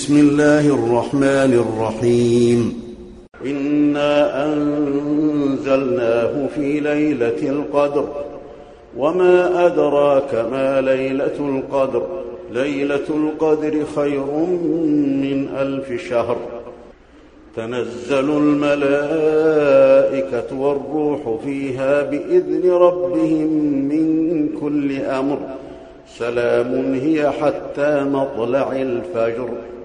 بسم الله الرحمن الرحيم. إنا أنزلناه في ليلة القدر وما أدراك ما ليلة القدر ليلة القدر خير من 1000 شهر. تنزل الملائكة والروح فيها بإذن ربهم من كل أمر. سلام هي حتى مطلع الفجر.